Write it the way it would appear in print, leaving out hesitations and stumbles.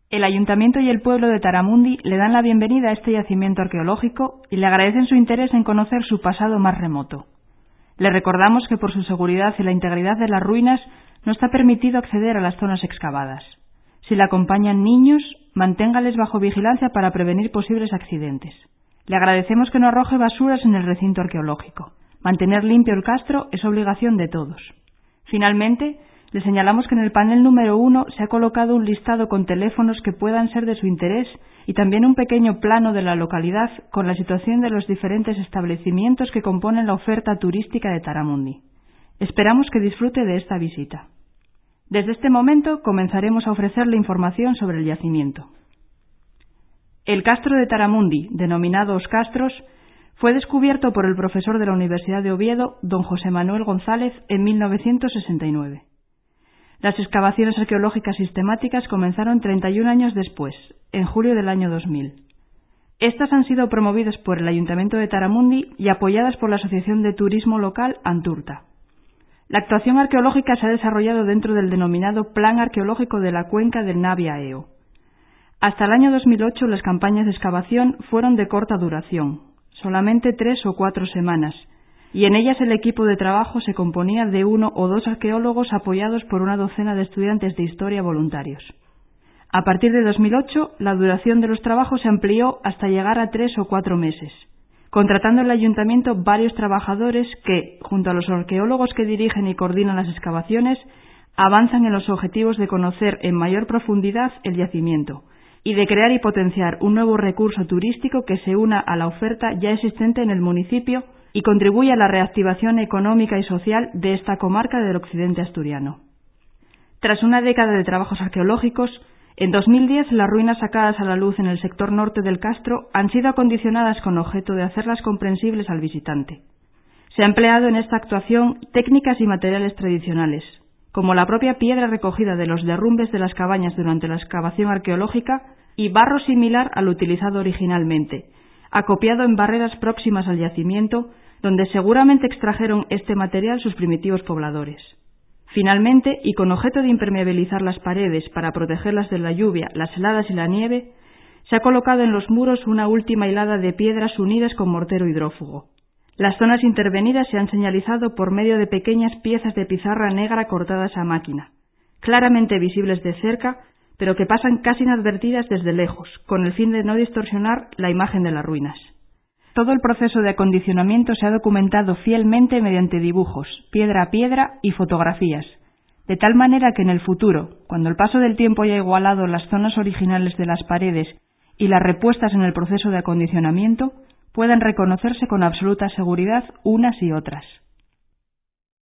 El Ayuntamiento y el pueblo de Taramundi le dan la bienvenida a este yacimiento arqueológico y le agradecen su interés en conocer su pasado más remoto. Le recordamos que por su seguridad y la integridad de las ruinas no está permitido acceder a las zonas excavadas. Si le acompañan niños, manténgales bajo vigilancia para prevenir posibles accidentes. Le agradecemos que no arroje basuras en el recinto arqueológico. Mantener limpio el castro es obligación de todos. Finalmente, le señalamos que en el panel número 1 se ha colocado un listado con teléfonos que puedan ser de su interés y también un pequeño plano de la localidad con la situación de los diferentes establecimientos que componen la oferta turística de Taramundi. Esperamos que disfrute de esta visita. Desde este momento comenzaremos a ofrecerle información sobre el yacimiento. El castro de Taramundi, denominado Os Castros, fue descubierto por el profesor de la Universidad de Oviedo, don José Manuel González, en 1969. Las excavaciones arqueológicas sistemáticas comenzaron 31 años después, en julio del año 2000. Estas han sido promovidas por el Ayuntamiento de Taramundi y apoyadas por la Asociación de Turismo Local Anturta. La actuación arqueológica se ha desarrollado dentro del denominado Plan Arqueológico de la Cuenca del Navia-Eo. Hasta el año 2008 las campañas de excavación fueron de corta duración, solamente 3 o 4 semanas, y en ellas el equipo de trabajo se componía de 1 o 2 arqueólogos apoyados por una docena de estudiantes de historia voluntarios. A partir de 2008, la duración de los trabajos se amplió hasta llegar a 3 o 4 meses, contratando el ayuntamiento varios trabajadores que, junto a los arqueólogos que dirigen y coordinan las excavaciones, avanzan en los objetivos de conocer en mayor profundidad el yacimiento y de crear y potenciar un nuevo recurso turístico que se una a la oferta ya existente en el municipio y contribuye a la reactivación económica y social de esta comarca del occidente asturiano. Tras una década de trabajos arqueológicos, en 2010 las ruinas sacadas a la luz en el sector norte del castro han sido acondicionadas con objeto de hacerlas comprensibles al visitante. Se ha empleado en esta actuación técnicas y materiales tradicionales, como la propia piedra recogida de los derrumbes de las cabañas durante la excavación arqueológica y barro similar al utilizado originalmente, acopiado en barreras próximas al yacimiento, donde seguramente extrajeron este material sus primitivos pobladores. Finalmente, y con objeto de impermeabilizar las paredes para protegerlas de la lluvia, las heladas y la nieve, se ha colocado en los muros una última hilada de piedras unidas con mortero hidrófugo. Las zonas intervenidas se han señalizado por medio de pequeñas piezas de pizarra negra cortadas a máquina, claramente visibles de cerca, pero que pasan casi inadvertidas desde lejos, con el fin de no distorsionar la imagen de las ruinas. Todo el proceso de acondicionamiento se ha documentado fielmente mediante dibujos, piedra a piedra y fotografías, de tal manera que en el futuro, cuando el paso del tiempo haya igualado las zonas originales de las paredes y las repuestas en el proceso de acondicionamiento, puedan reconocerse con absoluta seguridad unas y otras.